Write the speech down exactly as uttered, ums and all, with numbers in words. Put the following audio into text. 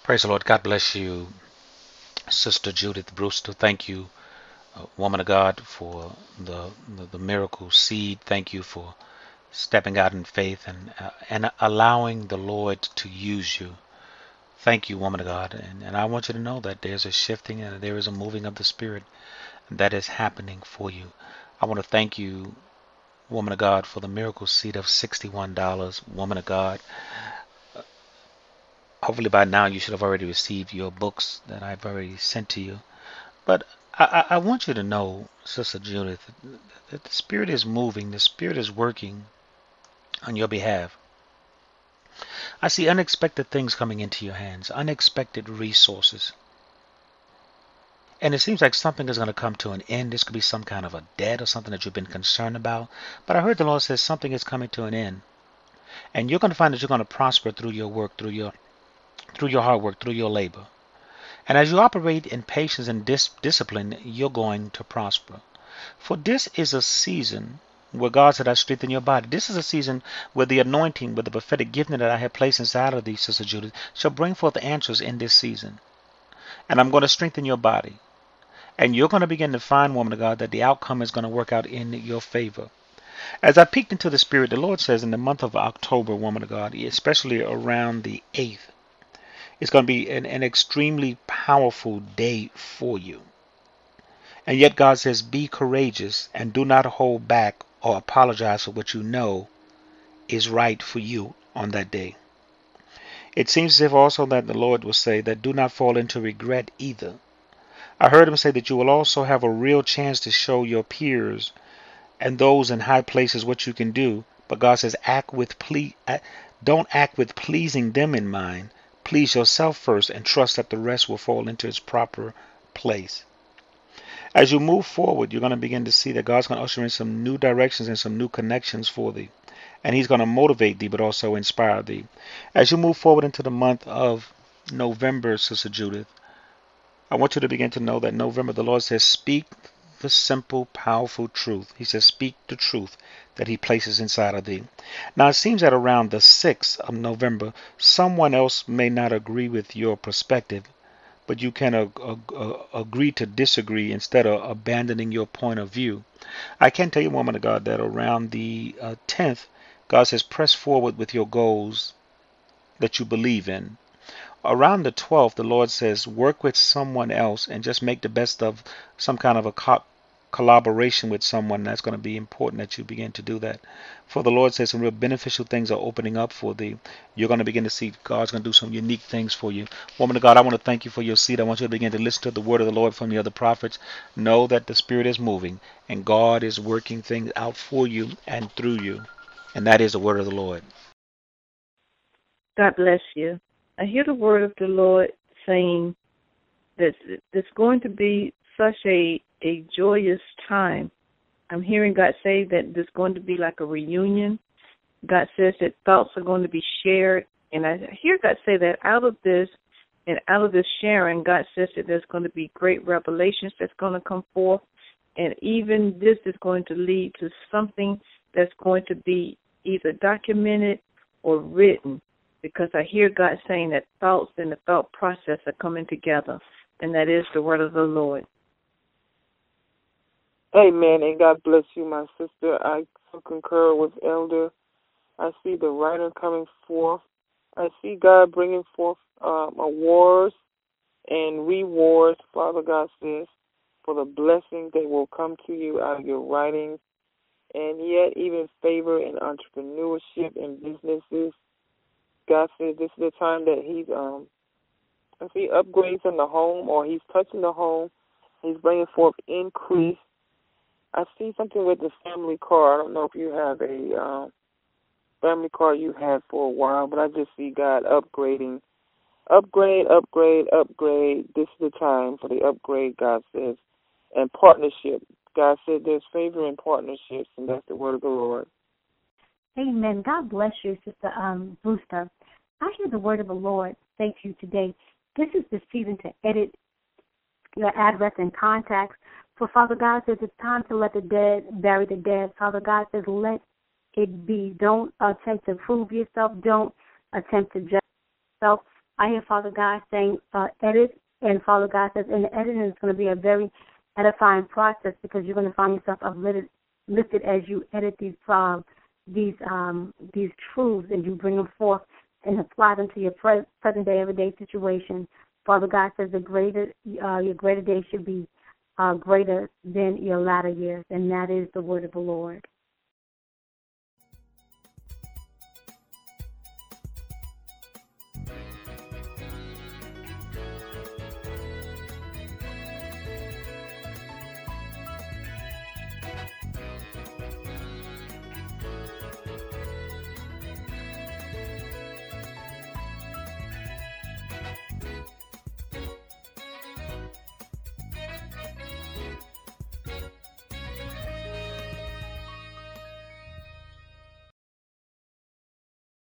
Praise the Lord. God bless you, Sister Judith Brewster. Thank you, uh, woman of God, for the, the the miracle seed. Thank you for stepping out in faith and uh, and allowing the Lord to use you. Thank you, woman of God. And, and I want you to know that there's a shifting and there is a moving of the Spirit that is happening for you. I want to thank you, woman of God, for the miracle seed of sixty-one dollars. Woman of God, hopefully by now you should have already received your books that I've already sent to you. But I, I want you to know, Sister Judith, that the Spirit is moving, the Spirit is working on your behalf. I see unexpected things coming into your hands, unexpected resources. And it seems like something is going to come to an end. This could be some kind of a debt or something that you've been concerned about. But I heard the Lord says something is coming to an end. And you're going to find that you're going to prosper through your work, through your through your hard work, through your labor. And as you operate in patience and dis- discipline, you're going to prosper. For this is a season where God said, I strengthen your body. This is a season where the anointing, where the prophetic gifting that I have placed inside of thee, Sister Judith, shall bring forth answers in this season. And I'm going to strengthen your body. And you're going to begin to find, woman of God, that the outcome is going to work out in your favor. As I peeked into the Spirit, the Lord says in the month of October, woman of God, especially around the eighth, it's going to be an, an extremely powerful day for you. And yet God says, be courageous and do not hold back or apologize for what you know is right for you on that day. It seems as if also that the Lord will say that do not fall into regret either. I heard him say that you will also have a real chance to show your peers and those in high places what you can do. But God says, act with ple- don't act with pleasing them in mind. Please yourself first and trust that the rest will fall into its proper place. As you move forward, you're going to begin to see that God's going to usher in some new directions and some new connections for thee. And He's going to motivate thee, but also inspire thee. As you move forward into the month of November, Sister Judith, I want you to begin to know that November, the Lord says, speak the simple, powerful truth. He says, speak the truth that He places inside of thee. Now, it seems that around the sixth of November, someone else may not agree with your perspective, but you can ag- ag- uh, agree to disagree instead of abandoning your point of view. I can tell you, woman of God, that around the uh, tenth, God says, press forward with your goals that you believe in. Around the twelfth, the Lord says, work with someone else and just make the best of some kind of a co- collaboration with someone. That's going to be important that you begin to do that. For the Lord says some real beneficial things are opening up for thee. You're going to begin to see God's going to do some unique things for you. Woman of God, I want to thank you for your seed. I want you to begin to listen to the word of the Lord from the other prophets. Know that the Spirit is moving and God is working things out for you and through you. And that is the word of the Lord. God bless you. I hear the word of the Lord saying that it's going to be such a, a joyous time. I'm hearing God say that there's going to be like a reunion. God says that thoughts are going to be shared. And I hear God say that out of this and out of this sharing, God says that there's going to be great revelations that's going to come forth. And even this is going to lead to something that's going to be either documented or written, because I hear God saying that thoughts and the thought process are coming together, and that is the word of the Lord. Amen, and God bless you, my sister. I concur with Elder. I see the writer coming forth. I see God bringing forth um, awards and rewards, Father God says, for the blessings that will come to you out of your writings, and yet even favor in entrepreneurship and businesses. God says this is the time that He's, um, I see upgrades in the home, or He's touching the home. He's bringing forth increase. I see something with the family car. I don't know if you have a um, family car you had for a while, but I just see God upgrading. Upgrade, upgrade, upgrade. This is the time for the upgrade, God says. And partnership. God said there's favor in partnerships, and that's the word of the Lord. Amen. God bless you, Sister um, Brewster. I hear the word of the Lord say to you today, this is the season to edit your address and contacts. For Father God says it's time to let the dead bury the dead. Father God says let it be. Don't attempt to prove yourself. Don't attempt to judge yourself. I hear Father God saying uh, edit, and Father God says in the editing it's going to be a very edifying process because you're going to find yourself uplifted lifted as you edit these uh, these um, these truths and you bring them forth and apply them to your pre- present day, everyday situation. Father God says the greater uh, your greater days should be uh, greater than your latter years, and that is the word of the Lord.